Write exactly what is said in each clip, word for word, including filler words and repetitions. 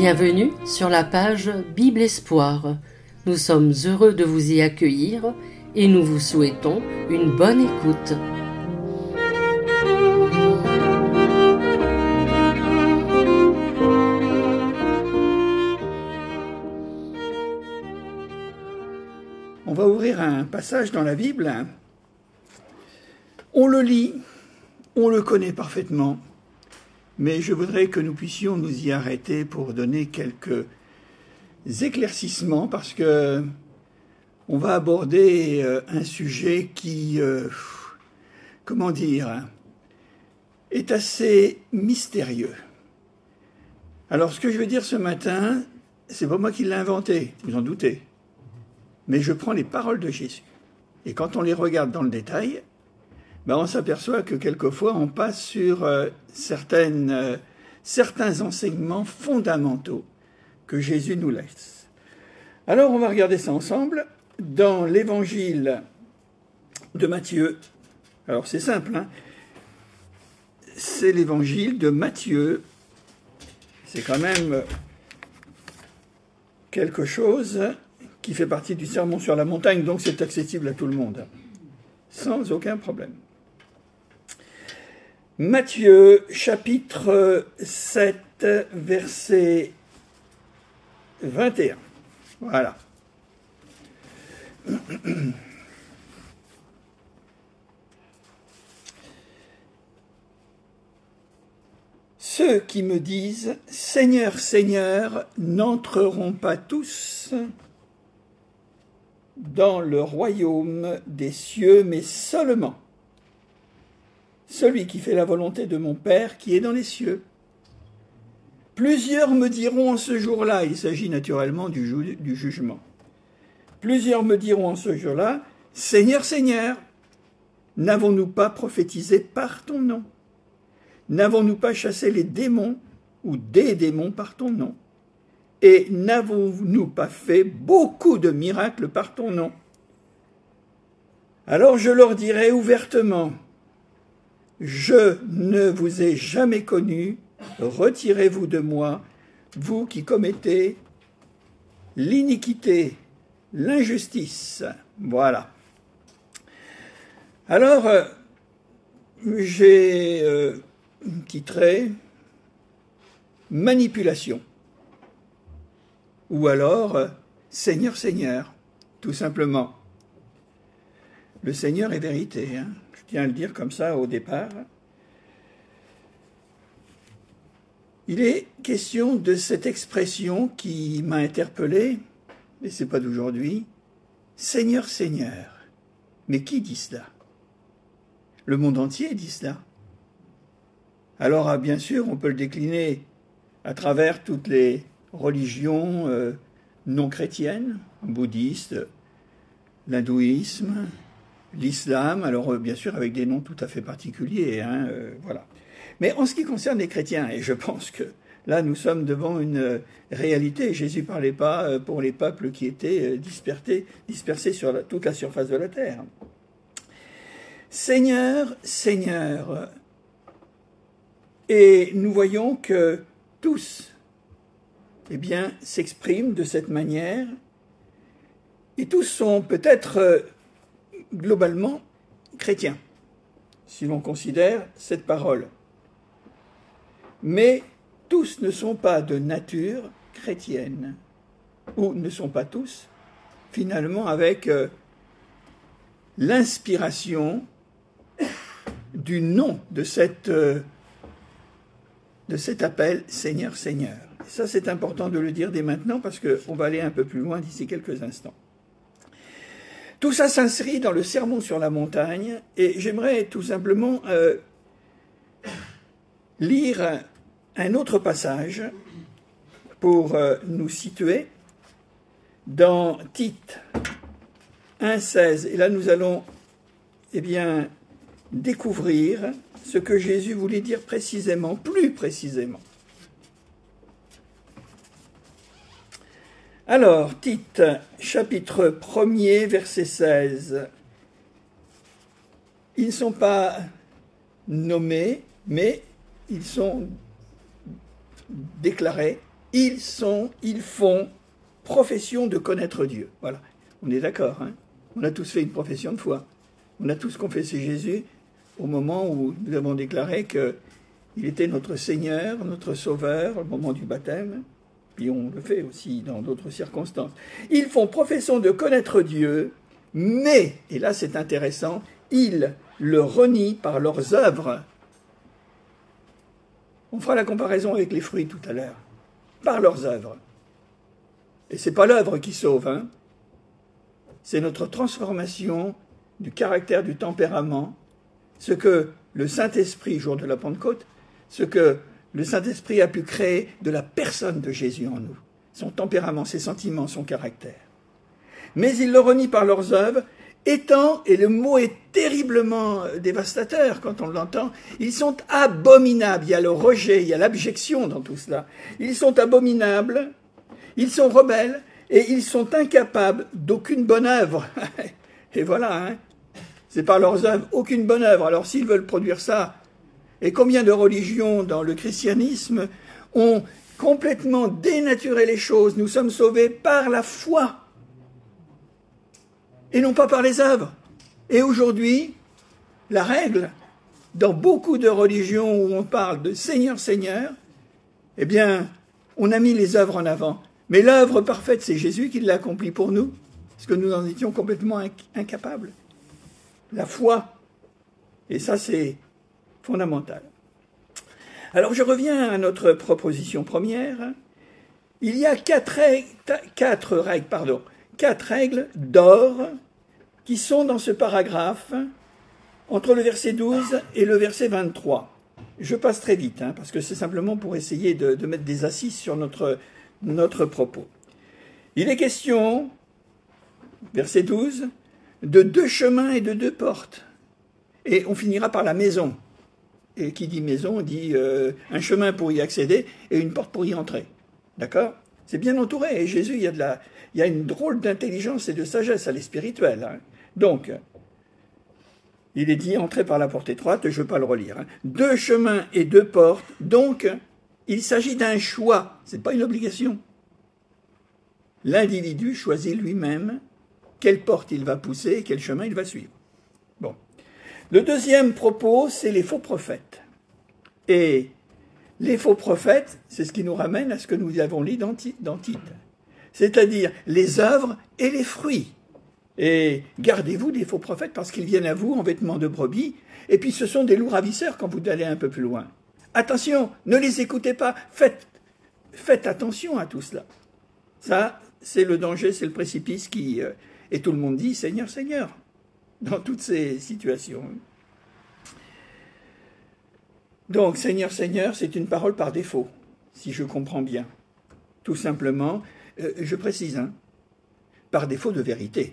Bienvenue sur la page Bible Espoir. Nous sommes heureux de vous y accueillir et nous vous souhaitons une bonne écoute. On va ouvrir un passage dans la Bible. On le lit, on le connaît parfaitement, mais je voudrais que nous puissions nous y arrêter pour donner quelques éclaircissements, parce que on va aborder un sujet qui, euh, comment dire, est assez mystérieux. Alors, ce que je veux dire ce matin, c'est pas moi qui l'ai inventé, vous en doutez, mais je prends les paroles de Jésus. Et quand on les regarde dans le détail, ben on s'aperçoit que quelquefois on passe sur euh, certaines, euh, certains enseignements fondamentaux que Jésus nous laisse. Alors on va regarder ça ensemble dans l'évangile de Matthieu. Alors c'est simple, hein, c'est l'évangile de Matthieu. C'est quand même quelque chose qui fait partie du sermon sur la montagne, donc c'est accessible à tout le monde, sans aucun problème. Matthieu, chapitre sept, verset vingt et un. Voilà. Ceux qui me disent « Seigneur, Seigneur » n'entreront pas tous dans le royaume des cieux, mais seulement celui qui fait la volonté de mon Père qui est dans les cieux. Plusieurs me diront en ce jour-là, il s'agit naturellement du, ju- du jugement, plusieurs me diront en ce jour-là, Seigneur, Seigneur, n'avons-nous pas prophétisé par ton nom? N'avons-nous pas chassé les démons ou des démons par ton nom? Et n'avons-nous pas fait beaucoup de miracles par ton nom? Alors je leur dirai ouvertement, je ne vous ai jamais connu, retirez-vous de moi, vous qui commettez l'iniquité, l'injustice. Voilà. Alors, euh, j'ai euh, titré « Manipulation » ou alors euh, « Seigneur, Seigneur », tout simplement. Le Seigneur est vérité, hein. Je tiens à le dire comme ça au départ. Il est question de cette expression qui m'a interpellé, et c'est pas d'aujourd'hui, « Seigneur, Seigneur ». Mais qui dit cela? Le monde entier dit cela. Alors, ah, bien sûr, on peut le décliner à travers toutes les religions euh, non chrétiennes, bouddhistes, l'hindouisme, l'islam, alors euh, bien sûr avec des noms tout à fait particuliers, hein, euh, voilà. Mais en ce qui concerne les chrétiens, et je pense que là nous sommes devant une euh, réalité, Jésus ne parlait pas euh, pour les peuples qui étaient euh, dispersés, dispersés sur la, toute la surface de la terre. Seigneur, Seigneur, et nous voyons que tous, eh bien, s'expriment de cette manière, et tous sont peut-être euh, globalement chrétiens, si l'on considère cette parole. Mais tous ne sont pas de nature chrétienne, ou ne sont pas tous, finalement, avec euh, l'inspiration du nom de, cette, euh, de cet appel « Seigneur, Seigneur ». Et ça, c'est important de le dire dès maintenant, parce qu'on va aller un peu plus loin d'ici quelques instants. Tout ça s'inscrit dans le sermon sur la montagne, et j'aimerais tout simplement euh, lire un autre passage pour euh, nous situer dans Tite un seize. Et là, nous allons eh bien, découvrir ce que Jésus voulait dire précisément, plus précisément. Alors, Tite, chapitre premier, verset seize. Ils ne sont pas nommés, mais ils sont déclarés ils sont, ils font profession de connaître Dieu. Voilà, on est d'accord, hein? On a tous fait une profession de foi. On a tous confessé Jésus au moment où nous avons déclaré qu'il était notre Seigneur, notre Sauveur, au moment du baptême. Puis on le fait aussi dans d'autres circonstances. Ils font profession de connaître Dieu, mais, et là c'est intéressant, ils le renient par leurs œuvres. On fera la comparaison avec les fruits tout à l'heure. Par leurs œuvres. Et ce n'est pas l'œuvre qui sauve, hein. C'est notre transformation du caractère, du tempérament, ce que le Saint-Esprit, jour de la Pentecôte, ce que le Saint-Esprit a pu créer de la personne de Jésus en nous, son tempérament, ses sentiments, son caractère. Mais ils le renient par leurs œuvres, étant, et le mot est terriblement dévastateur quand on l'entend, ils sont abominables. Il y a le rejet, il y a l'abjection dans tout cela. Ils sont abominables, ils sont rebelles, et ils sont incapables d'aucune bonne œuvre. Et voilà, hein. C'est par leurs œuvres, aucune bonne œuvre. Alors s'ils veulent produire ça, et combien de religions dans le christianisme ont complètement dénaturé les choses. Nous sommes sauvés par la foi et non pas par les œuvres. Et aujourd'hui, la règle, dans beaucoup de religions où on parle de Seigneur, Seigneur, eh bien, on a mis les œuvres en avant. Mais l'œuvre parfaite, c'est Jésus qui l'a accomplie pour nous, parce que nous en étions complètement incapables. La foi, et ça c'est fondamental. Alors je reviens à notre proposition première. Il y a quatre règles, quatre règles, pardon, quatre règles d'or qui sont dans ce paragraphe entre le verset douze et le verset vingt-trois. Je passe très vite, hein, parce que c'est simplement pour essayer de, de mettre des assises sur notre, notre propos. Il est question, verset douze, de deux chemins et de deux portes. Et on finira par la maison. Et qui dit maison, dit euh, un chemin pour y accéder et une porte pour y entrer. D'accord? C'est bien entouré. Et Jésus, il y a, de la, il y a une drôle d'intelligence et de sagesse, elle est spirituelle. Hein. Donc, il est dit, entrer par la porte étroite, je ne veux pas le relire. Hein. Deux chemins et deux portes. Donc, il s'agit d'un choix. Ce n'est pas une obligation. L'individu choisit lui-même quelle porte il va pousser et quel chemin il va suivre. Bon. Le deuxième propos, c'est les faux prophètes. Et les faux prophètes, c'est ce qui nous ramène à ce que nous avons lu dans Tite, c'est-à-dire les œuvres et les fruits. Et gardez-vous des faux prophètes parce qu'ils viennent à vous en vêtements de brebis, et puis ce sont des loups ravisseurs quand vous allez un peu plus loin. Attention, ne les écoutez pas, faites, faites attention à tout cela. Ça, c'est le danger, c'est le précipice qui... Euh, et tout le monde dit « Seigneur, Seigneur » dans toutes ces situations. Donc, Seigneur, Seigneur, c'est une parole par défaut, si je comprends bien. Tout simplement, euh, je précise, hein, par défaut de vérité.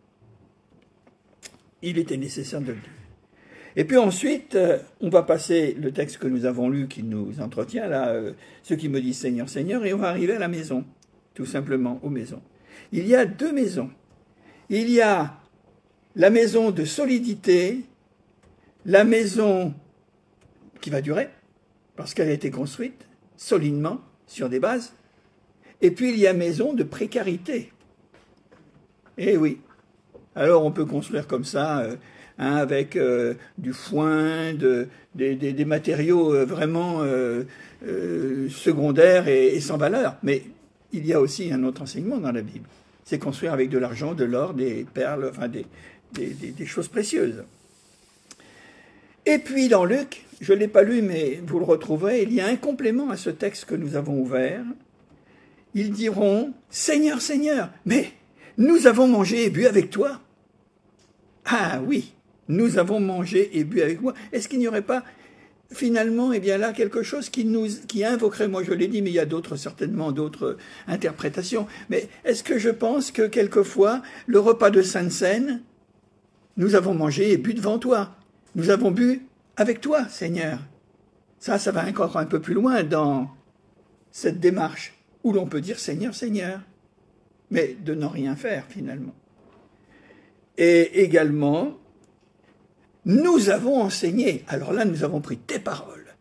Il était nécessaire de le dire. Et puis ensuite, euh, on va passer le texte que nous avons lu qui nous entretient, là, euh, ceux qui me disent Seigneur, Seigneur, et on va arriver à la maison, tout simplement, aux maisons. Il y a deux maisons. Il y a la maison de solidité, la maison qui va durer, parce qu'elle a été construite solidement, sur des bases, et puis il y a maison de précarité. Eh oui, alors on peut construire comme ça, euh, hein, avec euh, du foin, de, des, des, des matériaux euh, vraiment euh, euh, secondaires et, et sans valeur, mais il y a aussi un autre enseignement dans la Bible. C'est construire avec de l'argent, de l'or, des perles, enfin des, des, des, des choses précieuses. Et puis dans Luc, je ne l'ai pas lu, mais vous le retrouverez, il y a un complément à ce texte que nous avons ouvert. Ils diront « Seigneur, Seigneur, mais nous avons mangé et bu avec toi. » Ah oui, nous avons mangé et bu avec moi. Est-ce qu'il n'y aurait pas finalement, eh bien là, quelque chose qui nous, qui invoquerait, moi je l'ai dit, mais il y a d'autres, certainement d'autres interprétations, mais est-ce que je pense que quelquefois, le repas de Sainte Seine, nous avons mangé et bu devant toi, nous avons bu avec toi, Seigneur. Ça, ça va encore un peu plus loin dans cette démarche, où l'on peut dire Seigneur, Seigneur, mais de ne rien faire finalement. Et également, nous avons enseigné, alors là nous avons pris tes paroles,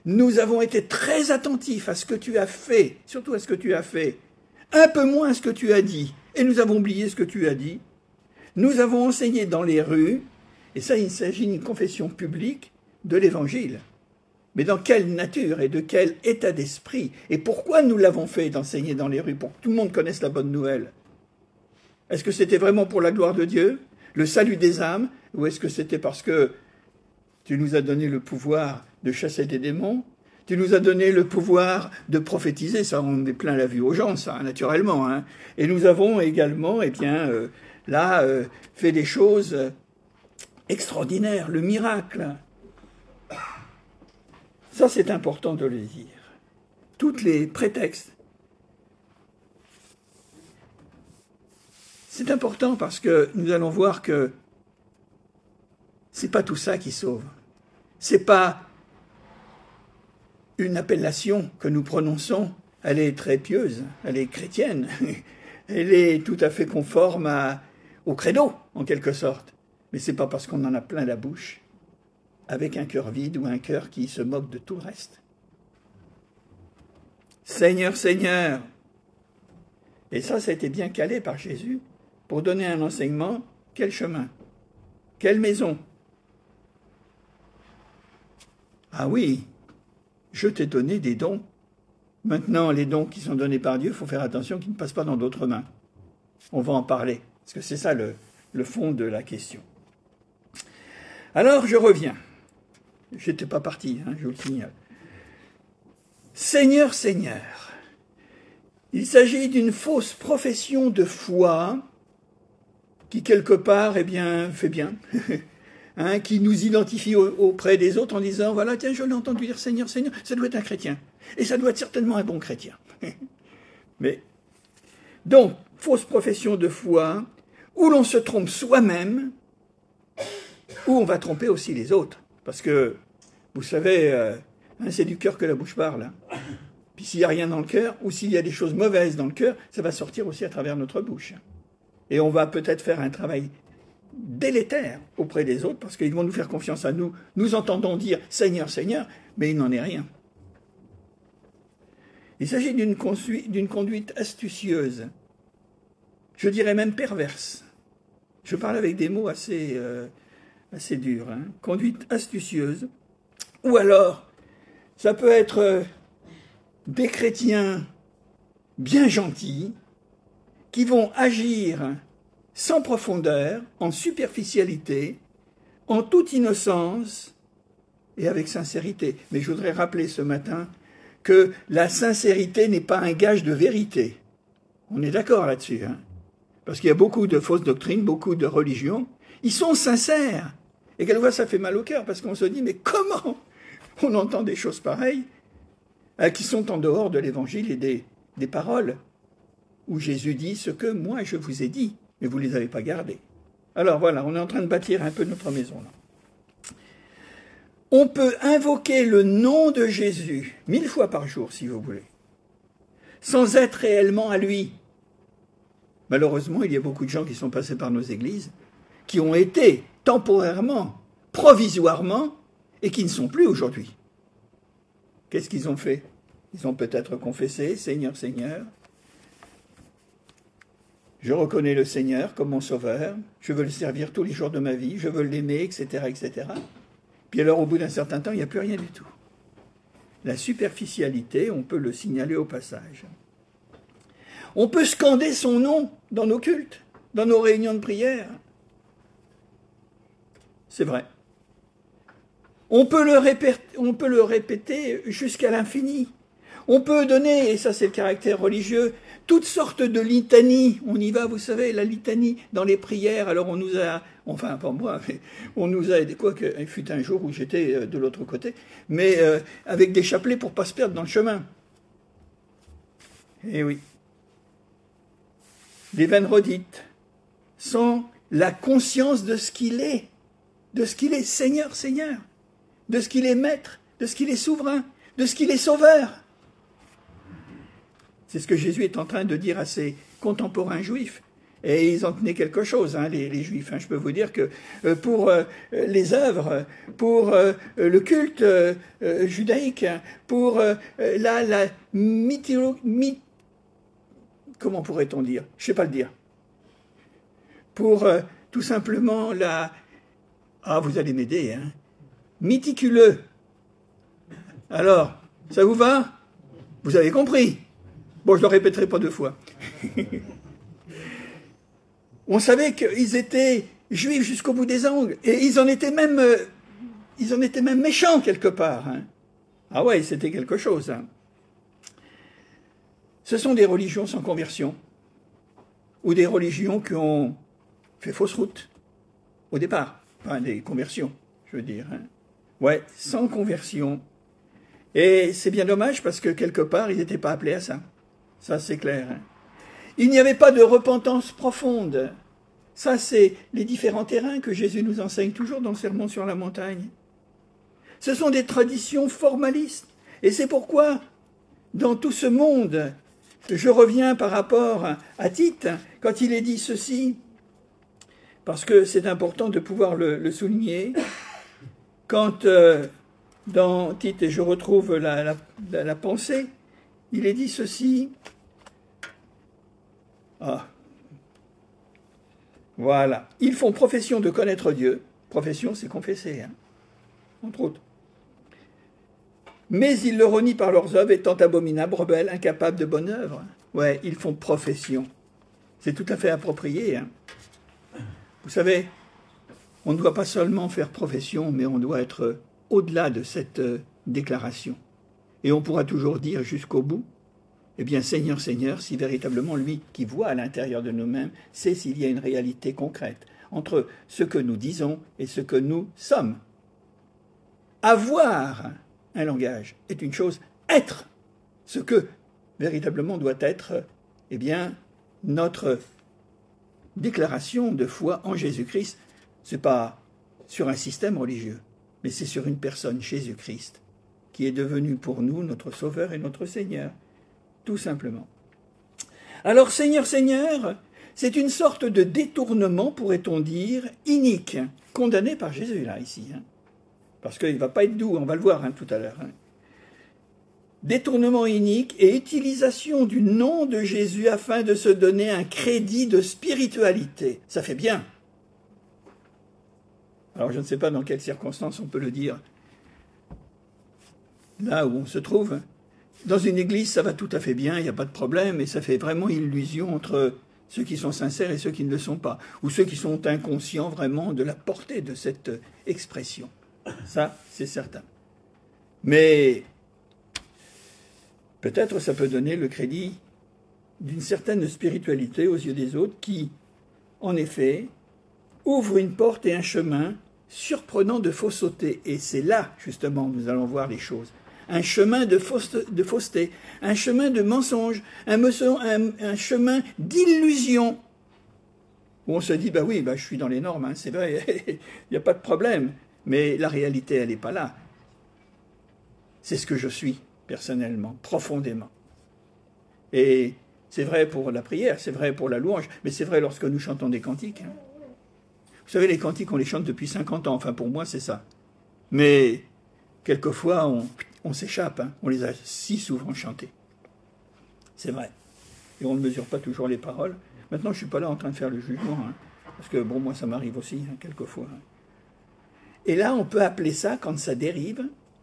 Nous avons été très attentifs à ce que tu as fait, surtout à ce que tu as fait, un peu moins à ce que tu as dit, et nous avons oublié ce que tu as dit. Nous avons enseigné dans les rues, et ça il s'agit d'une confession publique de l'Évangile. Mais dans quelle nature et de quel état d'esprit? Et pourquoi nous l'avons fait d'enseigner dans les rues, pour que tout le monde connaisse la bonne nouvelle? Est-ce que c'était vraiment pour la gloire de Dieu, le salut des âmes, ou est-ce que c'était parce que tu nous as donné le pouvoir de chasser des démons, tu nous as donné le pouvoir de prophétiser, ça on met plein la vue aux gens, ça, naturellement. Hein. Et nous avons également, eh bien, euh, là, euh, fait des choses extraordinaires, le miracle. Ça, c'est important de le dire. Tous les prétextes. C'est important parce que nous allons voir que c'est pas tout ça qui sauve. C'est pas une appellation que nous prononçons. Elle est très pieuse, elle est chrétienne. Elle est tout à fait conforme à, au credo, en quelque sorte. Mais c'est pas parce qu'on en a plein la bouche, avec un cœur vide ou un cœur qui se moque de tout le reste. Seigneur, Seigneur. Et ça, ça a été bien calé par Jésus pour donner un enseignement. Quel chemin? Quelle maison? Ah oui, je t'ai donné des dons. Maintenant, les dons qui sont donnés par Dieu, il faut faire attention qu'ils ne passent pas dans d'autres mains. On va en parler, parce que c'est ça le, le fond de la question. Alors, je reviens. Je n'étais pas parti, hein, je vous le signale. Seigneur, Seigneur. Il s'agit d'une fausse profession de foi qui, quelque part, eh bien, fait bien, hein, qui nous identifie auprès des autres en disant, voilà, tiens, je l'ai entendu dire Seigneur, Seigneur, ça doit être un chrétien. Et ça doit être certainement un bon chrétien. Mais, donc, fausse profession de foi, où l'on se trompe soi-même, où on va tromper aussi les autres. Parce que, vous savez, euh, hein, c'est du cœur que la bouche parle. Hein. Puis s'il n'y a rien dans le cœur, ou s'il y a des choses mauvaises dans le cœur, ça va sortir aussi à travers notre bouche. Et on va peut-être faire un travail délétère auprès des autres, parce qu'ils vont nous faire confiance à nous. Nous entendons dire « Seigneur, Seigneur », mais il n'en est rien. Il s'agit d'une d'une conduite astucieuse, je dirais même perverse. Je parle avec des mots assez... Euh, assez dur, hein. Conduite astucieuse, ou alors, ça peut être euh, des chrétiens bien gentils qui vont agir sans profondeur, en superficialité, en toute innocence et avec sincérité. Mais je voudrais rappeler ce matin que la sincérité n'est pas un gage de vérité. On est d'accord là-dessus, hein. Parce qu'il y a beaucoup de fausses doctrines, beaucoup de religions. Ils sont sincères. Et quelquefois, ça fait mal au cœur, parce qu'on se dit, mais comment on entend des choses pareilles hein, qui sont en dehors de l'évangile et des, des paroles, où Jésus dit ce que moi je vous ai dit, mais vous ne les avez pas gardées. Alors voilà, on est en train de bâtir un peu notre maison là. On peut invoquer le nom de Jésus mille fois par jour, si vous voulez, sans être réellement à lui. Malheureusement, il y a beaucoup de gens qui sont passés par nos églises, qui ont été temporairement, provisoirement, et qui ne sont plus aujourd'hui. Qu'est-ce qu'ils ont fait? Ils ont peut-être confessé, Seigneur, Seigneur, je reconnais le Seigneur comme mon sauveur, je veux le servir tous les jours de ma vie, je veux l'aimer, et cetera, et cetera. Puis alors, au bout d'un certain temps, il n'y a plus rien du tout. La superficialité, on peut le signaler au passage. On peut scander son nom dans nos cultes, dans nos réunions de prière. C'est vrai. On peut le répéter, on peut le répéter jusqu'à l'infini. On peut donner, et ça c'est le caractère religieux, toutes sortes de litanies. On y va, vous savez, la litanie dans les prières. Alors on nous a, enfin pas moi, mais on nous a aidé, quoi qu'il fut un jour où j'étais de l'autre côté, mais euh, avec des chapelets pour ne pas se perdre dans le chemin. Eh oui. Les vaines redites, sans la conscience de ce qu'il est, de ce qu'il est Seigneur, Seigneur, de ce qu'il est Maître, de ce qu'il est souverain, de ce qu'il est Sauveur. C'est ce que Jésus est en train de dire à ses contemporains juifs. Et ils en tenaient quelque chose, hein, les, les Juifs. Hein. Je peux vous dire que euh, pour euh, les œuvres, pour euh, le culte euh, euh, judaïque, pour euh, la, la mytholo... myth... comment pourrait-on dire? Je ne sais pas le dire. Pour euh, tout simplement la... Ah, vous allez m'aider, hein. Méticuleux. Alors, ça vous va? Vous avez compris? Bon, je ne le répéterai pas deux fois. On savait qu'ils étaient juifs jusqu'au bout des ongles, et ils en étaient même, euh, ils en étaient même méchants quelque part. Hein. Ah ouais, c'était quelque chose. Hein. Ce sont des religions sans conversion, ou des religions qui ont fait fausse route au départ, enfin des conversions, je veux dire. Hein. Ouais, sans conversion. Et c'est bien dommage parce que quelque part, ils n'étaient pas appelés à ça. Ça, c'est clair. Hein. Il n'y avait pas de repentance profonde. Ça, c'est les différents terrains que Jésus nous enseigne toujours dans le Sermon sur la montagne. Ce sont des traditions formalistes. Et c'est pourquoi, dans tout ce monde, je reviens par rapport à Tite, quand il est dit ceci, parce que c'est important de pouvoir le, le souligner, quand euh, dans Tite, et je retrouve la, la, la, la pensée, il est dit ceci. Ah. Voilà. Ils font profession de connaître Dieu. Profession, c'est confesser, hein, entre autres. Mais ils le renient par leurs œuvres, étant abominables, rebelles, incapables de bonne œuvre. Ouais, ils font profession. C'est tout à fait approprié. Hein. Vous savez, on ne doit pas seulement faire profession, mais on doit être au-delà de cette euh, déclaration. Et on pourra toujours dire jusqu'au bout, eh bien, Seigneur, Seigneur, si véritablement lui qui voit à l'intérieur de nous-mêmes sait s'il y a une réalité concrète entre ce que nous disons et ce que nous sommes. Avoir un langage est une chose, être ce que véritablement doit être, eh bien, notre déclaration de foi en Jésus-Christ. Ce n'est pas sur un système religieux, mais c'est sur une personne, Jésus-Christ, qui est devenu pour nous notre Sauveur et notre Seigneur. Tout simplement. Alors, Seigneur, Seigneur, c'est une sorte de détournement, pourrait-on dire, inique, condamné par Jésus, là, ici. Hein. Parce qu'il ne va pas être doux, on va le voir hein, tout à l'heure. Hein. Détournement inique et utilisation du nom de Jésus afin de se donner un crédit de spiritualité. Ça fait bien. Alors, je ne sais pas dans quelles circonstances on peut le dire. Là où on se trouve, dans une église, ça va tout à fait bien, il n'y a pas de problème, et ça fait vraiment illusion entre ceux qui sont sincères et ceux qui ne le sont pas, ou ceux qui sont inconscients vraiment de la portée de cette expression. Ça, c'est certain. Mais peut-être ça peut donner le crédit d'une certaine spiritualité aux yeux des autres qui, en effet, ouvre une porte et un chemin surprenant de fausseté. Et c'est là, justement, nous allons voir les choses. Un chemin de, fausse, de fausseté, un chemin de mensonge, un, un, un chemin d'illusion, où on se dit, bah oui, bah, je suis dans les normes, hein, c'est vrai, il n'y a pas de problème, mais la réalité, elle n'est pas là. C'est ce que je suis, personnellement, profondément. Et c'est vrai pour la prière, c'est vrai pour la louange, mais c'est vrai lorsque nous chantons des cantiques. Hein. Vous savez, les cantiques, on les chante depuis cinquante ans, enfin pour moi, c'est ça. Mais quelquefois, on... on s'échappe, hein. On les a si souvent chantés. C'est vrai. Et on ne mesure pas toujours les paroles. Maintenant, je ne suis pas là en train de faire le jugement, hein, parce que, bon, moi, ça m'arrive aussi, hein, quelquefois. Hein. Et là, on peut appeler ça, quand ça dérive,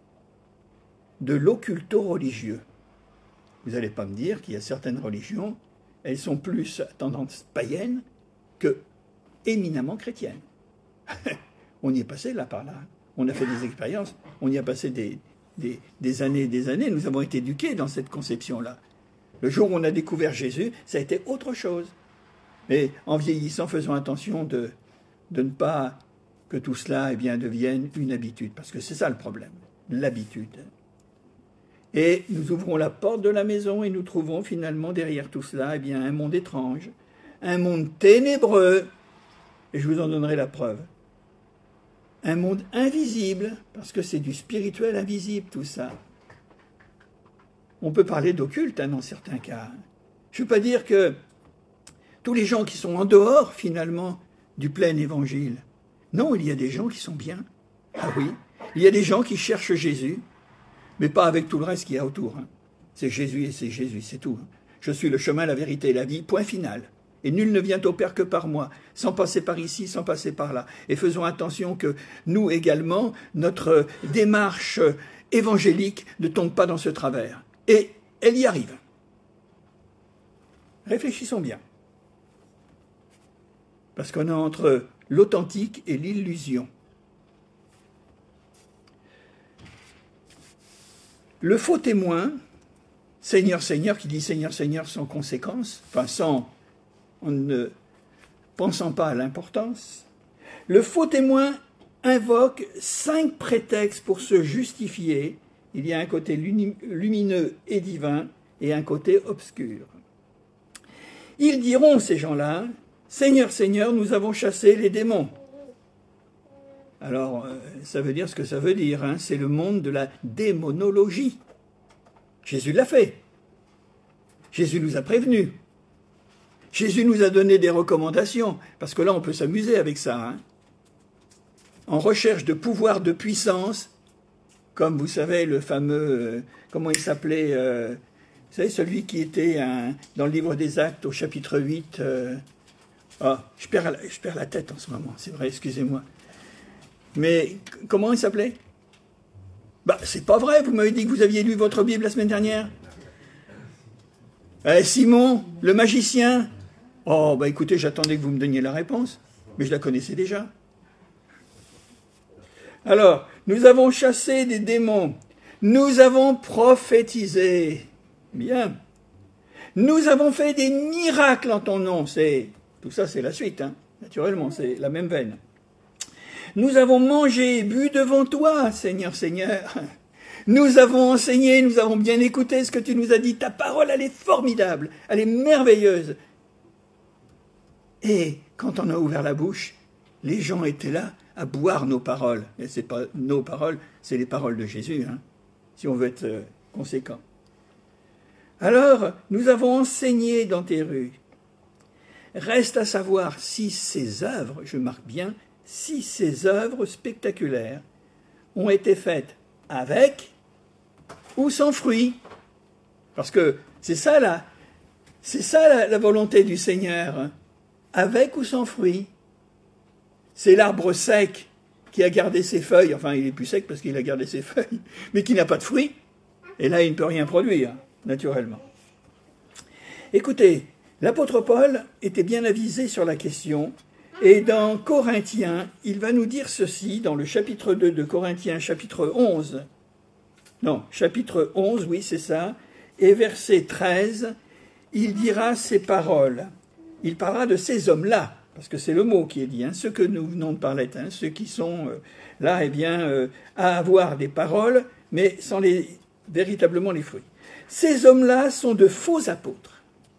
de l'occulto religieux. Vous n'allez pas me dire qu'il y a certaines religions, elles sont plus à tendance païenne que éminemment chrétienne. On y est passé, là, par là. On a fait des expériences, on y a passé des... Des, des années et des années, nous avons été éduqués dans cette conception-là. Le jour où on a découvert Jésus, ça a été autre chose. Mais en vieillissant, faisons attention de, de ne pas que tout cela eh bien, devienne une habitude, parce que c'est ça le problème, l'habitude. Et nous ouvrons la porte de la maison et nous trouvons finalement derrière tout cela eh bien, un monde étrange, un monde ténébreux, et je vous en donnerai la preuve. Un monde invisible, parce que c'est du spirituel invisible, tout ça. On peut parler d'occulte, hein, dans certains cas. Je ne veux pas dire que tous les gens qui sont en dehors, finalement, du plein évangile. Non, il y a des gens qui sont bien. Ah oui, il y a des gens qui cherchent Jésus, mais pas avec tout le reste qu'il y a autour. Hein. C'est Jésus et c'est Jésus, c'est tout. Hein. Je suis le chemin, la vérité et la vie, point final. Et nul ne vient au Père que par moi, sans passer par ici, sans passer par là. Et faisons attention que nous également, notre démarche évangélique ne tombe pas dans ce travers. Et elle y arrive. Réfléchissons bien. Parce qu'on est entre l'authentique et l'illusion. Le faux témoin, Seigneur, Seigneur, qui dit Seigneur, Seigneur sans conséquence, enfin sans, en ne pensant pas à l'importance, le faux témoin invoque cinq prétextes pour se justifier. Il y a un côté lumineux et divin et un côté obscur. Ils diront, ces gens-là, Seigneur, Seigneur, nous avons chassé les démons. Alors, ça veut dire ce que ça veut dire, hein. C'est le monde de la démonologie. Jésus l'a fait. Jésus nous a prévenus. Jésus nous a donné des recommandations, parce que là, on peut s'amuser avec ça. Hein. En recherche de pouvoir, de puissance, comme vous savez, le fameux, euh, comment il s'appelait, euh, vous savez, celui qui était un, dans le livre des Actes, au chapitre huit, euh, ah, je perds, la, je perds la tête en ce moment, c'est vrai, excusez-moi. Mais comment il s'appelait? Bah, c'est pas vrai, vous m'avez dit que vous aviez lu votre Bible la semaine dernière. Eh, Simon, le magicien. Oh, bah écoutez, j'attendais que vous me donniez la réponse, mais je la connaissais déjà. Alors, nous avons chassé des démons, nous avons prophétisé. Bien. Nous avons fait des miracles en ton nom. C'est, tout ça, c'est la suite, hein. Naturellement, c'est la même veine. Nous avons mangé et bu devant toi, Seigneur, Seigneur. Nous avons enseigné, nous avons bien écouté ce que tu nous as dit. Ta parole, elle est formidable, elle est merveilleuse. Et quand on a ouvert la bouche, les gens étaient là à boire nos paroles. Et c'est pas nos paroles, c'est les paroles de Jésus, hein, si on veut être euh, conséquent. Alors, nous avons enseigné dans tes rues. Reste à savoir si ces œuvres, je marque bien, si ces œuvres spectaculaires ont été faites avec ou sans fruit. Parce que c'est ça la, c'est ça la, la volonté du Seigneur, avec ou sans fruit. C'est l'arbre sec qui a gardé ses feuilles, enfin il est plus sec parce qu'il a gardé ses feuilles, mais qui n'a pas de fruits, et là il ne peut rien produire, naturellement. Écoutez, l'apôtre Paul était bien avisé sur la question, et dans Corinthiens, il va nous dire ceci, dans le chapitre deux de Corinthiens, chapitre onze, non, chapitre onze, oui c'est ça, et verset treize, il dira ces paroles, il parlera de ces hommes-là, parce que c'est le mot qui est dit, hein, ceux que nous venons de parler, hein, ceux qui sont euh, là, eh bien, euh, à avoir des paroles, mais sans les, véritablement les fruits. Ces hommes-là sont de faux apôtres,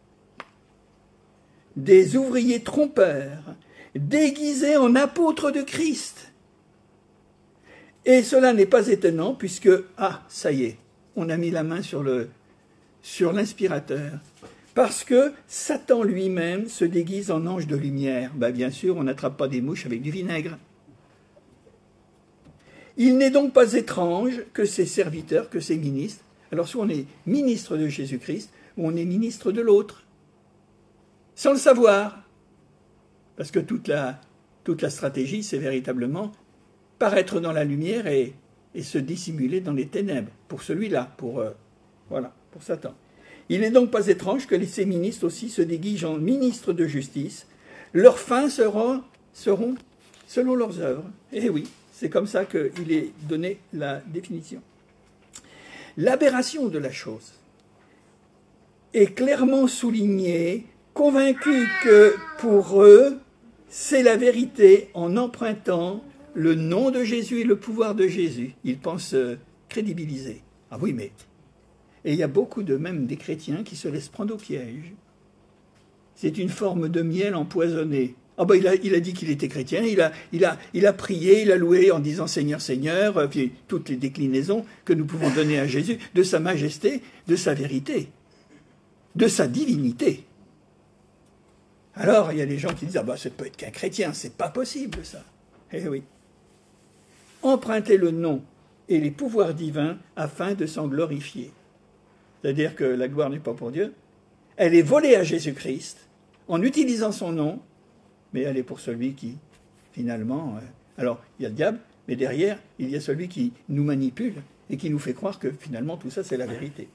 des ouvriers trompeurs, déguisés en apôtres de Christ. Et cela n'est pas étonnant, puisque, ah, ça y est, on a mis la main sur le, sur l'inspirateur. Parce que Satan lui-même se déguise en ange de lumière. Ben, bien sûr, on n'attrape pas des mouches avec du vinaigre. Il n'est donc pas étrange que ces serviteurs, que ces ministres, alors soit on est ministre de Jésus-Christ, ou on est ministre de l'autre, sans le savoir. Parce que toute la, toute la stratégie, c'est véritablement paraître dans la lumière et, et se dissimuler dans les ténèbres, pour celui-là, pour, euh, voilà, pour Satan. Il n'est donc pas étrange que ces ministres aussi se déguisent en ministres de justice. Leurs fins seront, seront selon leurs œuvres. Et oui, c'est comme ça qu'il est donné la définition. L'aberration de la chose est clairement soulignée, convaincus que pour eux, c'est la vérité en empruntant le nom de Jésus et le pouvoir de Jésus. Ils pensent euh, crédibiliser. Ah oui, mais... Et il y a beaucoup de même des chrétiens qui se laissent prendre au piège. C'est une forme de miel empoisonné. Ah ben il a, il a dit qu'il était chrétien, il a, il, a, il a prié, il a loué en disant Seigneur, Seigneur, puis toutes les déclinaisons que nous pouvons donner à Jésus, de sa majesté, de sa vérité, de sa divinité. Alors, il y a des gens qui disent « Ah ben, ça peut être qu'un chrétien, c'est pas possible, ça. » Eh oui. Emprunter le nom et les pouvoirs divins afin de s'en glorifier. C'est-à-dire que la gloire n'est pas pour Dieu. Elle est volée à Jésus-Christ en utilisant son nom, mais elle est pour celui qui, finalement... Euh, alors, il y a le diable, mais derrière, il y a celui qui nous manipule et qui nous fait croire que, finalement, tout ça, c'est la vérité.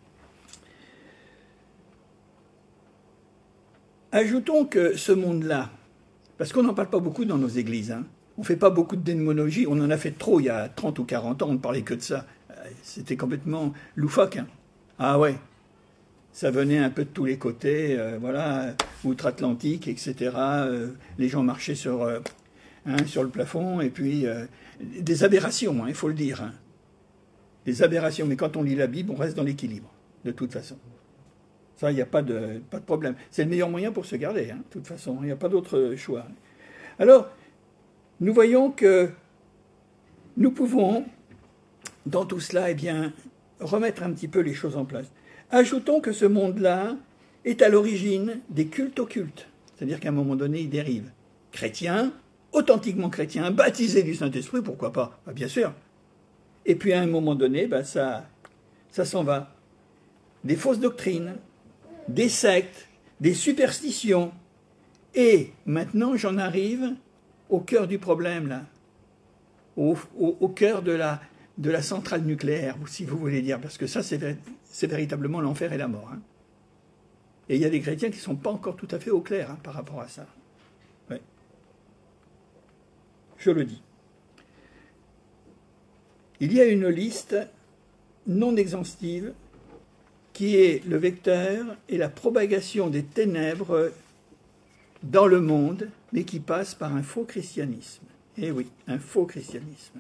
Ajoutons que ce monde-là, parce qu'on n'en parle pas beaucoup dans nos églises, hein, on ne fait pas beaucoup de démonologie, on en a fait trop il y a trente ou quarante ans, on ne parlait que de ça. C'était complètement loufoque. Hein. Ah ouais, ça venait un peu de tous les côtés, euh, voilà, outre-Atlantique, et cetera. Euh, les gens marchaient sur, euh, hein, sur le plafond, et puis euh, des aberrations, hein, il faut le dire. Hein. Des aberrations, mais quand on lit la Bible, on reste dans l'équilibre, de toute façon. Ça, il n'y a pas de, pas de problème. C'est le meilleur moyen pour se garder, hein, de toute façon. Il n'y a pas d'autre choix. Alors, nous voyons que nous pouvons, dans tout cela, eh bien, remettre un petit peu les choses en place. Ajoutons que ce monde-là est à l'origine des cultes occultes. C'est-à-dire qu'à un moment donné, il dérive. Chrétien, authentiquement chrétien, baptisé du Saint-Esprit, pourquoi pas? Ah, bien sûr. Et puis à un moment donné, ben, ça, ça s'en va. Des fausses doctrines, des sectes, des superstitions. Et maintenant, j'en arrive au cœur du problème, là. Au, au, au cœur de la, de la centrale nucléaire, si vous voulez dire. Parce que ça, c'est, c'est véritablement l'enfer et la mort. Hein. Et il y a des chrétiens qui ne sont pas encore tout à fait au clair hein, par rapport à ça. Ouais. Je le dis. Il y a une liste non exhaustive qui est le vecteur et la propagation des ténèbres dans le monde, mais qui passe par un faux christianisme. Eh oui, un faux christianisme.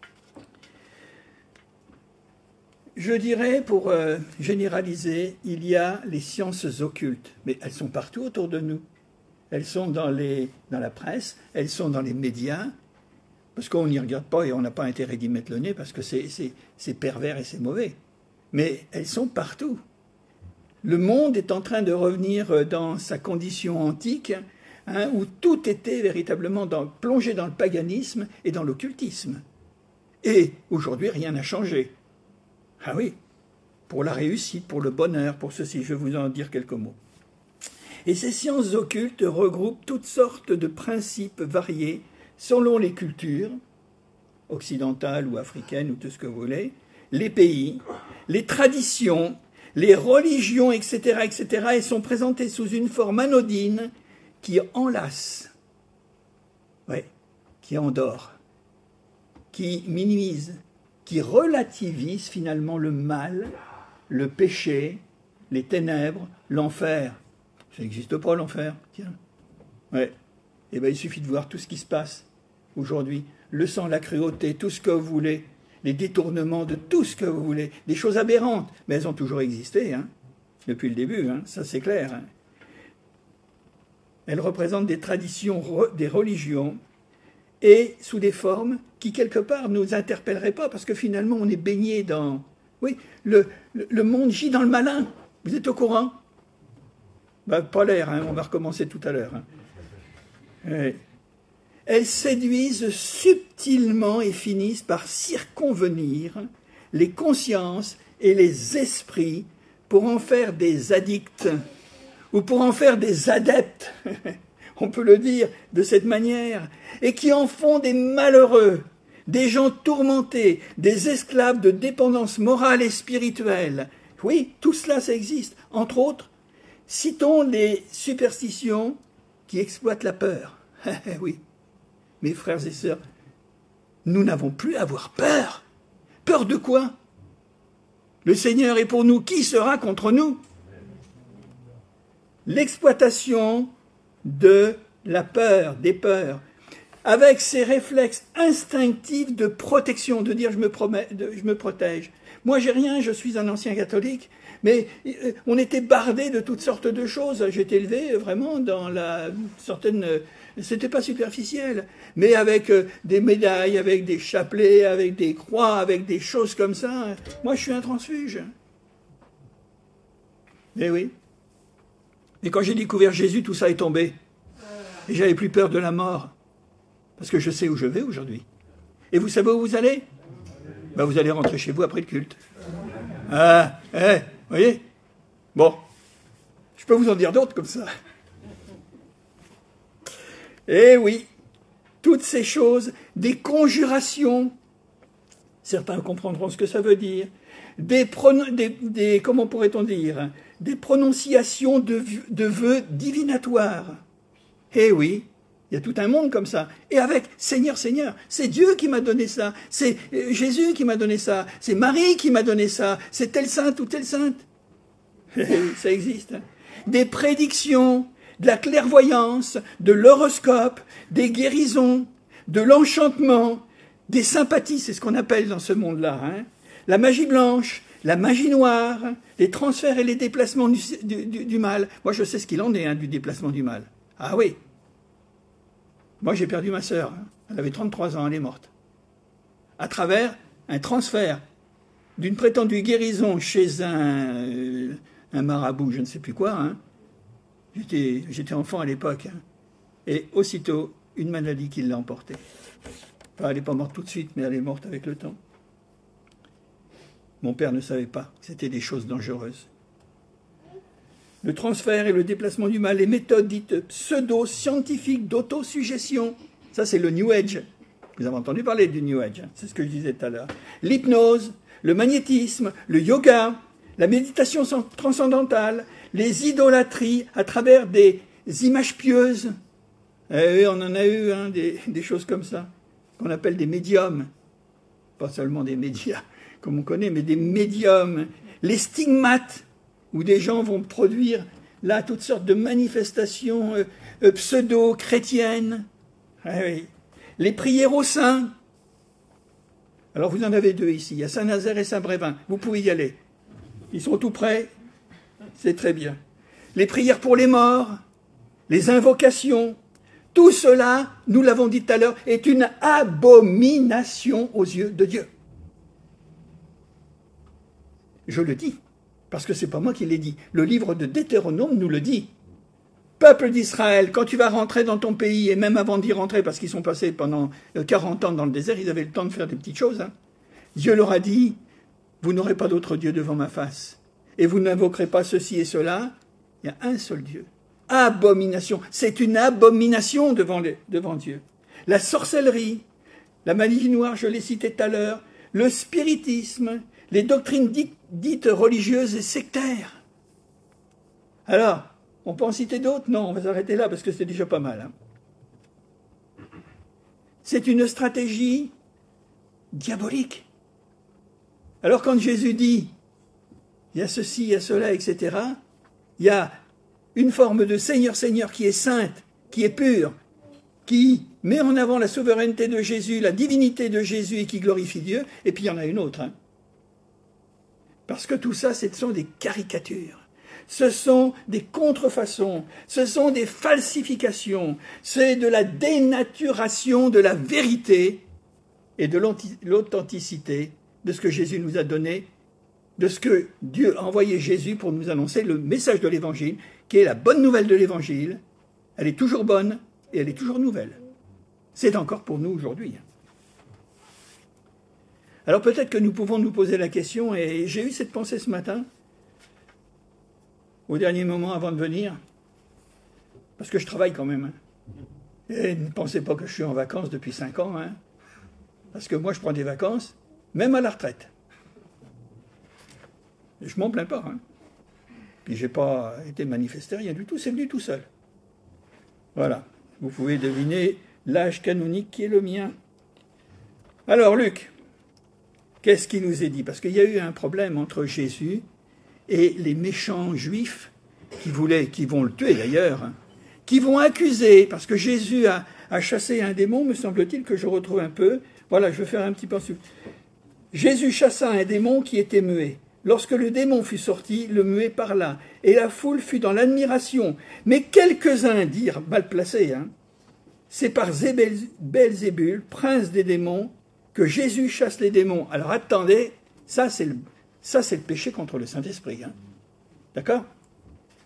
Je dirais, pour euh, généraliser, il y a les sciences occultes, mais elles sont partout autour de nous. Elles sont dans, les, dans la presse, elles sont dans les médias, parce qu'on n'y regarde pas et on n'a pas intérêt d'y mettre le nez, parce que c'est, c'est, c'est pervers et c'est mauvais. Mais elles sont partout. Le monde est en train de revenir dans sa condition antique, hein, où tout était véritablement dans, plongé dans le paganisme et dans l'occultisme. Et aujourd'hui, rien n'a changé. Ah oui, pour la réussite, pour le bonheur, pour ceci, je vais vous en dire quelques mots. Et ces sciences occultes regroupent toutes sortes de principes variés selon les cultures, occidentales ou africaines ou tout ce que vous voulez, les pays, les traditions, les religions, et cetera, et cetera, et sont présentées sous une forme anodine qui enlace, ouais, qui endort, qui minimise, qui relativise finalement le mal, le péché, les ténèbres, l'enfer. Ça n'existe pas l'enfer, tiens. Ouais. Eh bien, il suffit de voir tout ce qui se passe aujourd'hui. Le sang, la cruauté, tout ce que vous voulez, les détournements de tout ce que vous voulez, des choses aberrantes, mais elles ont toujours existé, hein, depuis le début, hein, ça c'est clair. Hein. Elles représentent des traditions, des religions, et sous des formes qui, quelque part, ne nous interpelleraient pas, parce que finalement, on est baigné dans... Oui, le, le, le monde gît dans le malin. Vous êtes au courant? Ben, pas l'air, hein, on va recommencer tout à l'heure. Hein. Oui. Elles séduisent subtilement et finissent par circonvenir les consciences et les esprits pour en faire des addicts ou pour en faire des adeptes, on peut le dire de cette manière, et qui en font des malheureux, des gens tourmentés, des esclaves de dépendance morale et spirituelle. Oui, tout cela, ça existe. Entre autres, citons les superstitions qui exploitent la peur. Oui. Mes frères et sœurs, nous n'avons plus à avoir peur. Peur de quoi? Le Seigneur est pour nous, qui sera contre nous? L'exploitation de la peur, des peurs, avec ces réflexes instinctifs de protection, de dire je me, promets, de, je me protège. Moi j'ai rien, je suis un ancien catholique, mais euh, on était bardé de toutes sortes de choses. J'étais élevé vraiment dans la certaine... C'était pas superficiel, mais avec euh, des médailles, avec des chapelets, avec des croix, avec des choses comme ça. Moi, je suis un transfuge. Eh oui. Et quand j'ai découvert Jésus, tout ça est tombé. Et j'avais plus peur de la mort. Parce que je sais où je vais aujourd'hui. Et vous savez où vous allez? Ben, vous allez rentrer chez vous après le culte. Ah, eh, vous voyez? Bon, je peux vous en dire d'autres comme ça. Eh oui, toutes ces choses, des conjurations, certains comprendront ce que ça veut dire, des, des, des comment pourrait-on dire, des prononciations de, de vœux divinatoires. Eh oui, il y a tout un monde comme ça. Et avec Seigneur, Seigneur, c'est Dieu qui m'a donné ça, c'est Jésus qui m'a donné ça, c'est Marie qui m'a donné ça, c'est telle sainte ou telle sainte. Ça existe. Hein. Des prédictions, de la clairvoyance, de l'horoscope, des guérisons, de l'enchantement, des sympathies, c'est ce qu'on appelle dans ce monde-là. Hein. La magie blanche, la magie noire, les transferts et les déplacements du, du, du, du mal. Moi, je sais ce qu'il en est, hein, du déplacement du mal. Ah oui. Moi, j'ai perdu ma sœur. Hein. Elle avait trente-trois ans, elle est morte. À travers un transfert d'une prétendue guérison chez un, euh, un marabout, je ne sais plus quoi. Hein. J'étais, j'étais enfant à l'époque. Hein. Et aussitôt, une maladie qui l'a emportée. Enfin, elle n'est pas morte tout de suite, mais elle est morte avec le temps. Mon père ne savait pas que c'était des choses dangereuses. Le transfert et le déplacement du mal, les méthodes dites pseudo-scientifiques d'autosuggestion. Ça, c'est le New Age. Vous avez entendu parler du New Age, hein. C'est ce que je disais tout à l'heure. L'hypnose, le magnétisme, le yoga, la méditation transcendantale, les idolâtries à travers des images pieuses. Eh, on en a eu hein, des, des choses comme ça, qu'on appelle des médiums. Pas seulement des médias, comme on connaît, mais des médiums. Les stigmates, où des gens vont produire là toutes sortes de manifestations euh, euh, pseudo-chrétiennes. Eh oui. Les prières aux saints. Alors vous en avez deux ici, il y a Saint-Nazaire et Saint-Brévin. Vous pouvez y aller. Ils sont tout près. C'est très bien. Les prières pour les morts, les invocations, tout cela, nous l'avons dit tout à l'heure, est une abomination aux yeux de Dieu. Je le dis, parce que ce n'est pas moi qui l'ai dit. Le livre de Deutéronome nous le dit. Peuple d'Israël, quand tu vas rentrer dans ton pays, et même avant d'y rentrer, parce qu'ils sont passés pendant quarante ans dans le désert, ils avaient le temps de faire des petites choses. Hein. Dieu leur a dit, vous n'aurez pas d'autre Dieu devant ma face. Et vous n'invoquerez pas ceci et cela. Il y a un seul Dieu. Abomination. C'est une abomination devant, les, devant Dieu. La sorcellerie, la magie noire, je l'ai cité tout à l'heure, le spiritisme, les doctrines dites, dites religieuses et sectaires. Alors, on peut en citer d'autres? Non, on va s'arrêter là parce que c'est déjà pas mal. Hein. C'est une stratégie diabolique. Alors quand Jésus dit, il y a ceci, il y a cela, et cetera, il y a une forme de Seigneur, Seigneur qui est sainte, qui est pure, qui met en avant la souveraineté de Jésus, la divinité de Jésus et qui glorifie Dieu, et puis il y en a une autre. Hein. Parce que tout ça, ce sont des caricatures. Ce sont des contrefaçons, ce sont des falsifications, c'est de la dénaturation de la vérité et de l'authenticité de ce que Jésus nous a donné, de ce que Dieu a envoyé Jésus pour nous annoncer le message de l'Évangile, qui est la bonne nouvelle de l'Évangile. Elle est toujours bonne et elle est toujours nouvelle. C'est encore pour nous aujourd'hui. Alors peut-être que nous pouvons nous poser la question, et j'ai eu cette pensée ce matin, au dernier moment avant de venir, parce que je travaille quand même. Hein. Et ne pensez pas que je suis en vacances depuis cinq ans, hein, parce que moi je prends des vacances, même à la retraite. Et je m'en plains pas. Hein. Puis j'ai pas été manifesté, rien du tout, c'est venu tout seul. Voilà, vous pouvez deviner l'âge canonique qui est le mien. Alors Luc, qu'est-ce qui nous est dit? Parce qu'il y a eu un problème entre Jésus et les méchants juifs qui voulaient, qui vont le tuer d'ailleurs, hein, qui vont accuser, parce que Jésus a, a chassé un démon, me semble-t-il que je retrouve un peu. Voilà, je vais faire un petit peu. Jésus chassa un démon qui était muet. Lorsque le démon fut sorti, le muet parla, et la foule fut dans l'admiration. Mais quelques-uns dirent, mal placés, hein, c'est par Belzébul, prince des démons, que Jésus chasse les démons. Alors attendez, ça c'est le, ça, c'est le péché contre le Saint-Esprit. Hein. D'accord?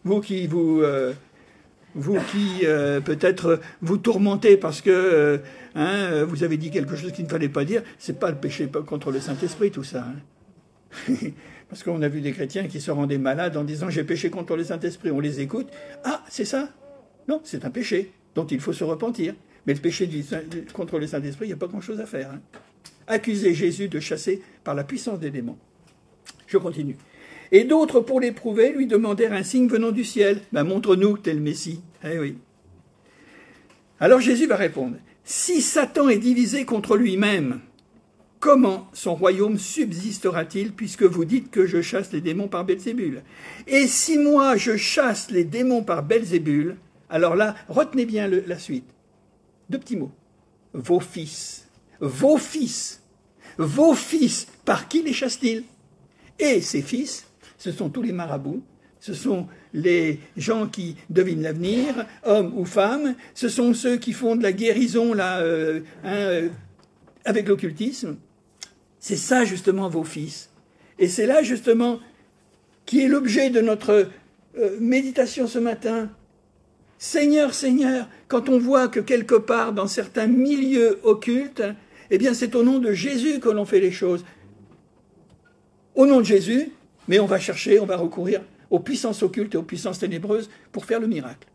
Vous qui vous... Euh, vous qui euh, peut-être vous tourmentez parce que euh, hein, vous avez dit quelque chose qu'il ne fallait pas dire, c'est pas le péché contre le Saint-Esprit tout ça. Hein. Parce qu'on a vu des chrétiens qui se rendaient malades en disant j'ai péché contre le Saint-Esprit. On les écoute. Ah, c'est ça? Non, c'est un péché dont il faut se repentir. Mais le péché du, contre le Saint-Esprit, il n'y a pas grand-chose à faire. Hein. Accuser Jésus de chasser par la puissance des démons. Je continue. Et d'autres, pour l'éprouver, lui demandèrent un signe venant du ciel. Ben, montre-nous que t'es le Messie. Eh oui. Alors Jésus va répondre. Si Satan est divisé contre lui-même, comment son royaume subsistera-t-il puisque vous dites que je chasse les démons par Belzébul? Et si moi je chasse les démons par Belzébul, alors là, retenez bien le, la suite. Deux petits mots. Vos fils. Vos fils. Vos fils. Par qui les chasse-t-il? Et ces fils, ce sont tous les marabouts, ce sont les gens qui devinent l'avenir, hommes ou femmes, ce sont ceux qui font de la guérison là, euh, hein, euh, avec l'occultisme. C'est ça justement vos fils. Et c'est là justement qui est l'objet de notre euh, méditation ce matin. Seigneur, Seigneur, quand on voit que quelque part dans certains milieux occultes, eh bien c'est au nom de Jésus que l'on fait les choses. Au nom de Jésus, mais on va chercher, on va recourir aux puissances occultes et aux puissances ténébreuses pour faire le miracle.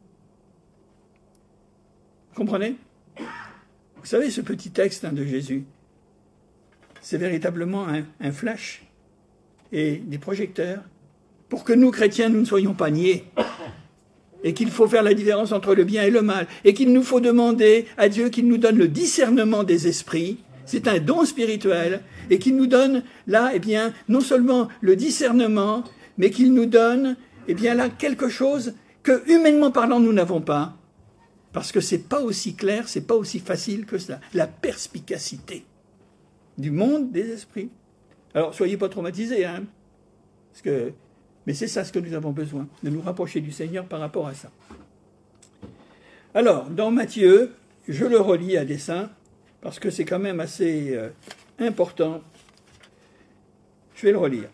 Vous comprenez? Vous savez, ce petit texte hein, de Jésus, c'est véritablement un, un flash et des projecteurs pour que nous, chrétiens, nous ne soyons pas niais et qu'il faut faire la différence entre le bien et le mal et qu'il nous faut demander à Dieu qu'il nous donne le discernement des esprits. C'est un don spirituel et qu'il nous donne là, eh bien, non seulement le discernement, mais qu'il nous donne, eh bien, là, quelque chose que, humainement parlant, nous n'avons pas. Parce que c'est pas aussi clair, c'est pas aussi facile que cela. La perspicacité du monde des esprits. Alors, soyez pas traumatisés, hein. Parce que, mais c'est ça ce que nous avons besoin, de nous rapprocher du Seigneur par rapport à ça. Alors, dans Matthieu, je le relis à dessein, parce que c'est quand même assez euh, important. Je vais le relire.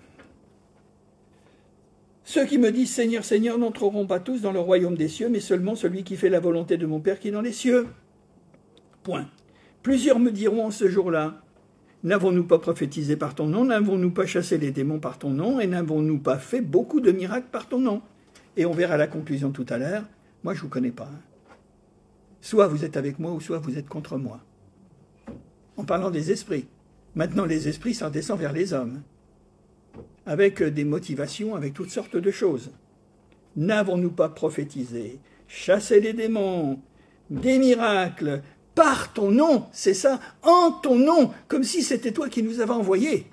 Ceux qui me disent « Seigneur, Seigneur » n'entreront pas tous dans le royaume des cieux, mais seulement celui qui fait la volonté de mon Père qui est dans les cieux. Point. Plusieurs me diront en ce jour-là, « N'avons-nous pas prophétisé par ton nom? N'avons-nous pas chassé les démons par ton nom? Et n'avons-nous pas fait beaucoup de miracles par ton nom ?» Et on verra la conclusion tout à l'heure. Moi, je ne vous connais pas. Hein. Soit vous êtes avec moi, ou soit vous êtes contre moi. En parlant des esprits. Maintenant, les esprits, ça descend vers les hommes. Avec des motivations, avec toutes sortes de choses. N'avons-nous pas prophétisé, chassé les démons, des miracles, par ton nom, c'est ça, en ton nom, comme si c'était toi qui nous avais envoyés.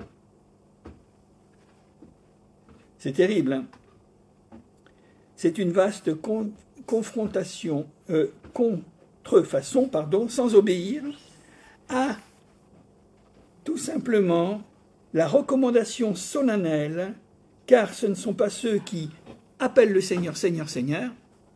C'est terrible, hein? C'est une vaste con confrontation, euh, contrefaçon, pardon, sans obéir à tout simplement la recommandation solennelle, car ce ne sont pas ceux qui appellent le Seigneur, Seigneur, Seigneur,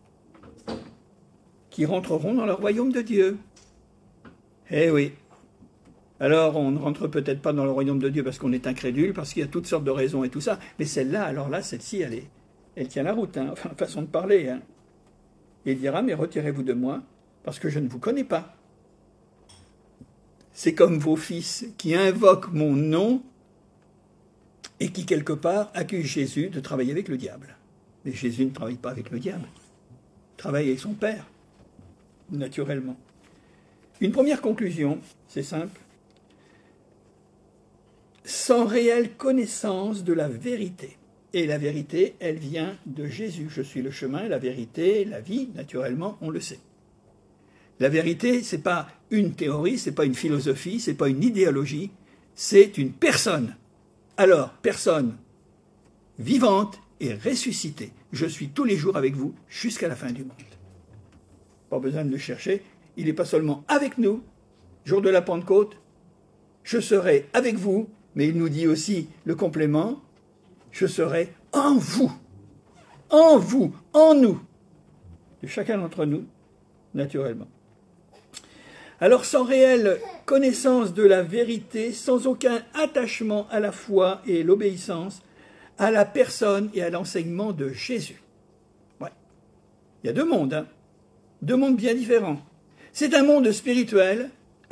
qui rentreront dans le royaume de Dieu. Eh oui. Alors, on ne rentre peut-être pas dans le royaume de Dieu parce qu'on est incrédule, parce qu'il y a toutes sortes de raisons et tout ça, mais celle-là, alors là, celle-ci, elle, est, elle tient la route, hein, enfin, façon de parler. Hein. Et il dira, mais retirez-vous de moi, parce que je ne vous connais pas. C'est comme vos fils qui invoquent mon nom et qui, quelque part, accusent Jésus de travailler avec le diable. Mais Jésus ne travaille pas avec le diable. Il travaille avec son Père, naturellement. Une première conclusion, c'est simple. Sans réelle connaissance de la vérité. Et la vérité, elle vient de Jésus. Je suis le chemin, la vérité, la vie, naturellement, on le sait. La vérité, ce n'est pas une théorie, ce n'est pas une philosophie, ce n'est pas une idéologie, c'est une personne. Alors, personne vivante et ressuscitée. Je suis tous les jours avec vous jusqu'à la fin du monde. Pas besoin de le chercher. Il n'est pas seulement avec nous, jour de la Pentecôte, je serai avec vous, mais il nous dit aussi le complément, je serai en vous, en vous, en nous, de chacun d'entre nous, naturellement. Alors, sans réelle connaissance de la vérité, sans aucun attachement à la foi et l'obéissance, à la personne et à l'enseignement de Jésus. Il y a deux mondes, hein, deux mondes bien différents. C'est un monde spirituel,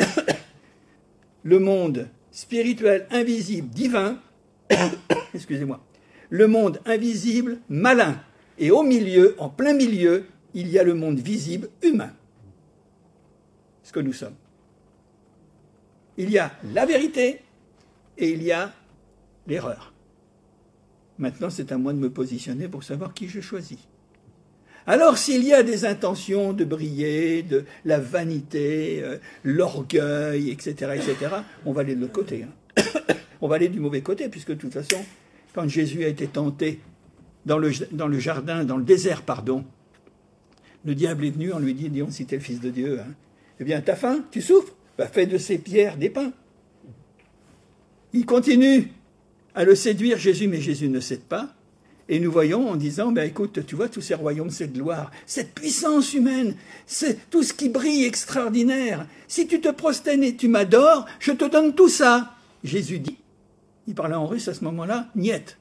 le monde spirituel invisible divin, excusez-moi, le monde invisible malin. Et au milieu, en plein milieu, il y a le monde visible humain. Ce que nous sommes. Il y a la vérité et il y a l'erreur. Maintenant, c'est à moi de me positionner pour savoir qui je choisis. Alors, s'il y a des intentions de briller, de la vanité, euh, l'orgueil, et cetera, et cetera, on va aller de l'autre côté. Hein. On va aller du mauvais côté, puisque de toute façon, quand Jésus a été tenté dans le, dans le jardin, dans le désert, pardon, le diable est venu, on lui dit, dis donc, si t'es le fils de Dieu, hein, eh bien, t'as faim, tu souffres, bah, fais de ces pierres des pains. Il continue à le séduire, Jésus, mais Jésus ne cède pas. Et nous voyons en disant, ben écoute, tu vois tous ces royaumes, cette gloire, cette puissance humaine, c'est tout ce qui brille extraordinaire. Si tu te prosternes et tu m'adores, je te donne tout ça. Jésus dit, il parlait en russe à ce moment-là, niet.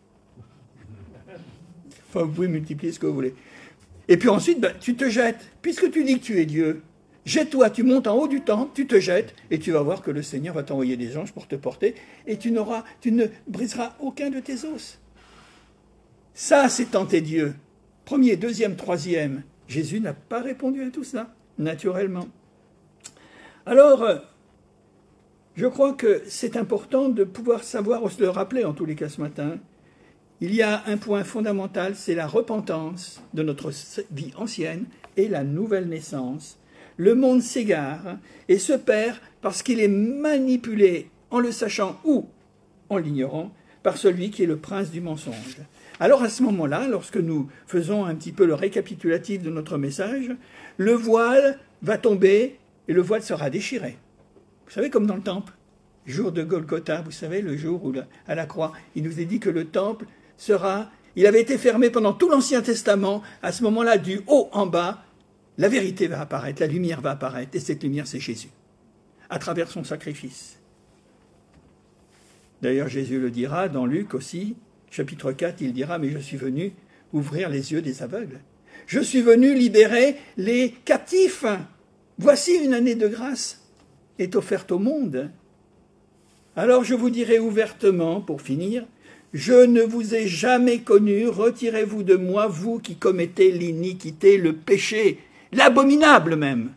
Enfin, vous pouvez multiplier ce que vous voulez. Et puis ensuite, ben, tu te jettes. Puisque tu dis que tu es Dieu, jette-toi, tu montes en haut du temple, tu te jettes, et tu vas voir que le Seigneur va t'envoyer des anges pour te porter, et tu n'auras, tu ne briseras aucun de tes os. Ça, c'est tenter Dieu. Premier, deuxième, troisième. Jésus n'a pas répondu à tout ça, naturellement. Alors, je crois que c'est important de pouvoir savoir, se le rappeler en tous les cas ce matin. Il y a un point fondamental, c'est la repentance de notre vie ancienne et la nouvelle naissance. Le monde s'égare et se perd parce qu'il est manipulé, en le sachant ou en l'ignorant, par celui qui est le prince du mensonge. Alors à ce moment-là, lorsque nous faisons un petit peu le récapitulatif de notre message, le voile va tomber et le voile sera déchiré. Vous savez, comme dans le temple, jour de Golgotha, vous savez, le jour où, à la croix, il nous est dit que le temple sera... Il avait été fermé pendant tout l'Ancien Testament. À ce moment-là, du haut en bas, la vérité va apparaître, la lumière va apparaître. Et cette lumière, c'est Jésus, à travers son sacrifice. D'ailleurs, Jésus le dira dans Luc aussi, chapitre quatre, il dira, mais je suis venu ouvrir les yeux des aveugles. Je suis venu libérer les captifs. Voici une année de grâce est offerte au monde. Alors je vous dirai ouvertement, pour finir, je ne vous ai jamais connu, retirez-vous de moi, vous qui commettez l'iniquité, le péché, l'abominable même.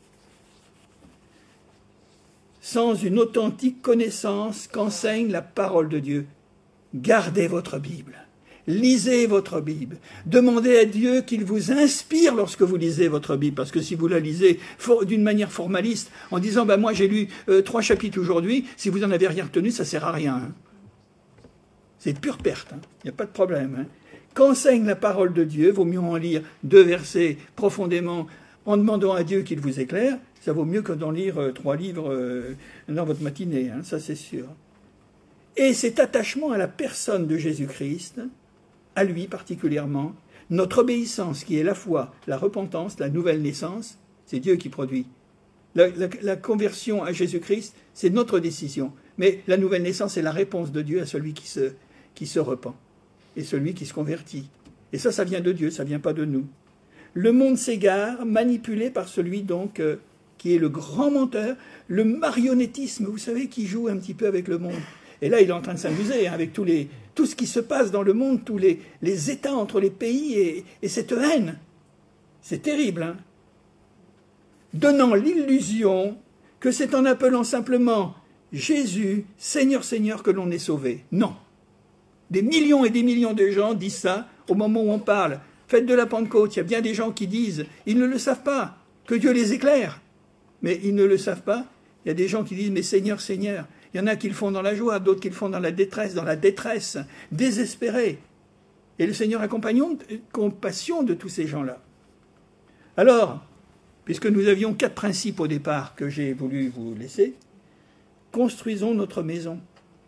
Sans une authentique connaissance qu'enseigne la parole de Dieu. Gardez votre Bible, lisez votre Bible, demandez à Dieu qu'il vous inspire lorsque vous lisez votre Bible, parce que si vous la lisez d'une manière formaliste, en disant ben, « moi j'ai lu euh, trois chapitres aujourd'hui », si vous n'en avez rien retenu, ça ne sert à rien. Hein. C'est de pure perte, il hein. n'y a pas de problème. Hein. Qu'enseigne la parole de Dieu, vaut mieux en lire deux versets profondément en demandant à Dieu qu'il vous éclaire, ça vaut mieux que d'en lire euh, trois livres euh, dans votre matinée, hein, ça c'est sûr. Et cet attachement à la personne de Jésus-Christ, à lui particulièrement, notre obéissance qui est la foi, la repentance, la nouvelle naissance, c'est Dieu qui produit. La, la, la conversion à Jésus-Christ, c'est notre décision. Mais la nouvelle naissance, c'est la réponse de Dieu à celui qui se, qui se repent et celui qui se convertit. Et ça, ça vient de Dieu, ça ne vient pas de nous. Le monde s'égare, manipulé par celui donc euh, qui est le grand menteur, le marionnettisme, vous savez, qui joue un petit peu avec le monde. Et là, il est en train de s'amuser hein, avec tous les, tout ce qui se passe dans le monde, tous les, les États entre les pays et, et cette haine. C'est terrible. Hein, donnant l'illusion que c'est en appelant simplement Jésus, Seigneur, Seigneur, que l'on est sauvé. Non. Des millions et des millions de gens disent ça au moment où on parle. Fête de la Pentecôte, il y a bien des gens qui disent, ils ne le savent pas, que Dieu les éclaire. Mais ils ne le savent pas. Il y a des gens qui disent, mais Seigneur, Seigneur. Il y en a qui le font dans la joie, d'autres qui le font dans la détresse, dans la détresse, désespérés. Et le Seigneur a compassion de tous ces gens-là. Alors, puisque nous avions quatre principes au départ que j'ai voulu vous laisser, construisons notre maison.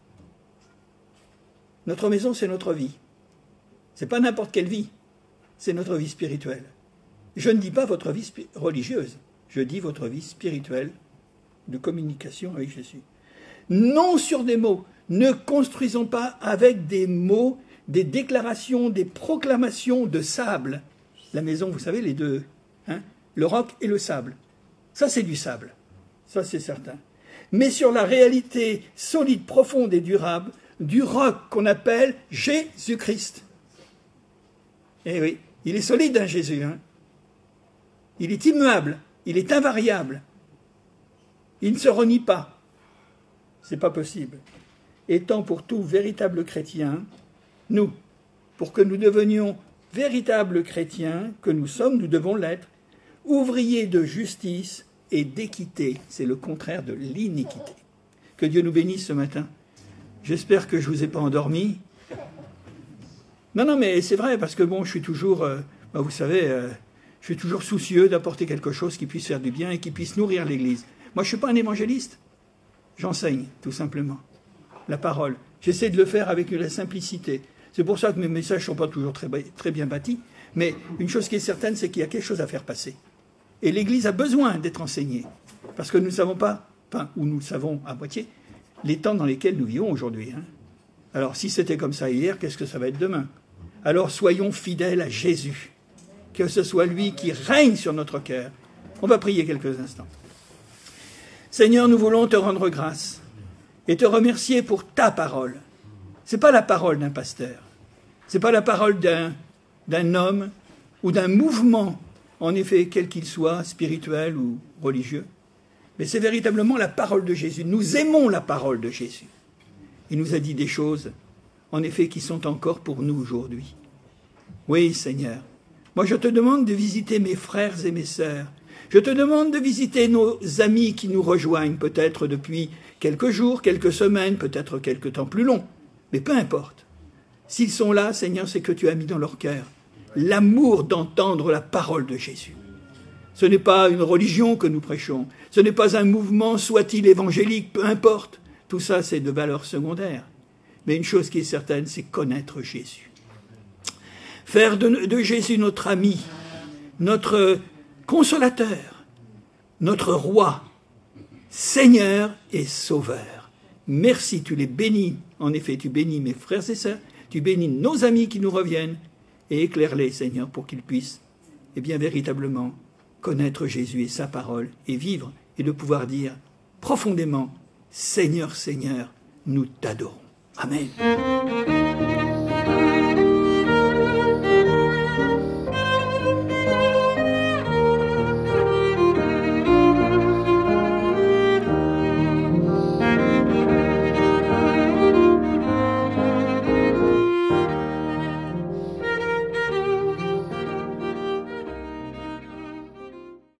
Notre maison, c'est notre vie. Ce n'est pas n'importe quelle vie, c'est notre vie spirituelle. Je ne dis pas votre vie religieuse, je dis votre vie spirituelle de communication avec Jésus. Non sur des mots. Ne construisons pas avec des mots, des déclarations, des proclamations de sable. la maison, vous savez, les deux, hein, le roc et le sable. Ça, c'est du sable. Ça, c'est certain. Mais sur la réalité solide, profonde et durable du roc qu'on appelle Jésus-Christ. Eh oui, il est solide, hein, Jésus. Hein. Il est immuable, il est invariable. Il ne se renie pas. C'est pas possible. Étant pour tout véritable chrétien, nous, pour que nous devenions véritables chrétiens, que nous sommes, nous devons l'être, ouvriers de justice et d'équité. C'est le contraire de l'iniquité. Que Dieu nous bénisse ce matin. J'espère que je ne vous ai pas endormi. Non, non, mais c'est vrai, parce que bon, je suis toujours, euh, bah, vous savez, euh, je suis toujours soucieux d'apporter quelque chose qui puisse faire du bien et qui puisse nourrir l'Église. Moi, je ne suis pas un évangéliste. J'enseigne, tout simplement, la parole. J'essaie de le faire avec la simplicité. C'est pour ça que mes messages ne sont pas toujours très, très bien bâtis. Mais une chose qui est certaine, c'est qu'il y a quelque chose à faire passer. Et l'Église a besoin d'être enseignée. Parce que nous ne savons pas, enfin, ou nous le savons à moitié, les temps dans lesquels nous vivons aujourd'hui. Hein. Alors, si c'était comme ça hier, qu'est-ce que ça va être demain? Alors, soyons fidèles à Jésus. Que ce soit lui qui règne sur notre cœur. On va prier quelques instants. Seigneur, nous voulons te rendre grâce et te remercier pour ta parole. Ce n'est pas la parole d'un pasteur. Ce n'est pas la parole d'un, d'un homme ou d'un mouvement, en effet, quel qu'il soit, spirituel ou religieux. Mais c'est véritablement la parole de Jésus. Nous aimons la parole de Jésus. Il nous a dit des choses, en effet, qui sont encore pour nous aujourd'hui. Oui, Seigneur. Moi, je te demande de visiter mes frères et mes sœurs. Je te demande de visiter nos amis qui nous rejoignent, peut-être depuis quelques jours, quelques semaines, peut-être quelques temps plus longs. Mais peu importe. S'ils sont là, Seigneur, c'est que tu as mis dans leur cœur l'amour d'entendre la parole de Jésus. Ce n'est pas une religion que nous prêchons. Ce n'est pas un mouvement, soit-il évangélique, peu importe. Tout ça, c'est de valeur secondaire. Mais une chose qui est certaine, c'est connaître Jésus. Faire de, de Jésus notre ami, notre consolateur, notre roi, Seigneur et Sauveur. Merci, tu les bénis. En effet, tu bénis mes frères et sœurs, tu bénis nos amis qui nous reviennent, et éclaire-les, Seigneur, pour qu'ils puissent, eh bien, véritablement, connaître Jésus et sa parole, et vivre, et de pouvoir dire profondément, Seigneur, Seigneur, nous t'adorons. Amen.